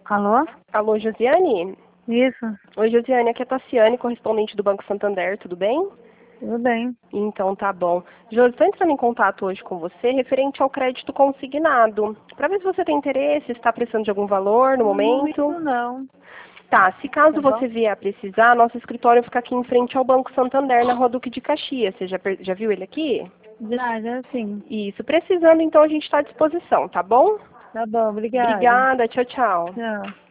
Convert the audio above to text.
Alô? Alô, Josiane? Isso, Oi, Josiane, aqui é a Tassiane, correspondente do Banco Santander, tudo bem? tudo bem. Então, tá bom. Josi, estou entrando em contato hoje com você referente ao crédito consignado. Para ver se você tem interesse, está precisando de algum valor no No momento. momento não, Tá, se tá caso bom? você vier a precisar, nosso escritório fica aqui em frente ao Banco Santander, na Rua Duque de Caxias. Você já viu ele aqui? Já sim. Isso, precisando, então a gente está à disposição, tá bom? Tá bom, obrigada. Obrigada, tchau, tchau. Tchau.